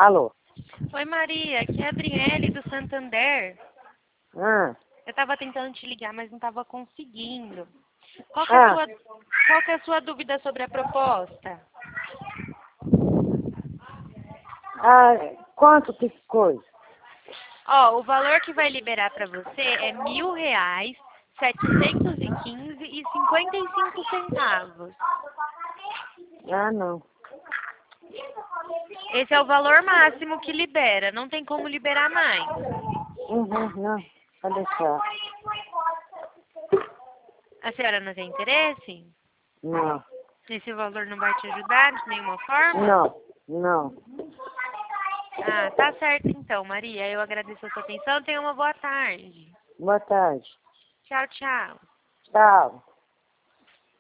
Alô? Oi, Maria, aqui é a Adriele do Santander. Ah, Eu tava tentando te ligar, mas não tava conseguindo. Qual ah, que é a sua dúvida sobre a proposta? quanto que coisa? Ó, o valor que vai liberar para você é R$ 1.715,55. Ah, não. Esse é o valor máximo que libera, não tem como liberar mais. Não, pode deixar. A senhora não tem interesse? Não, Esse valor não vai te ajudar de nenhuma forma? não. Ah, tá certo então, Maria. Eu agradeço a sua atenção. Tenha uma boa tarde. Boa tarde. Tchau, tchau. Tchau.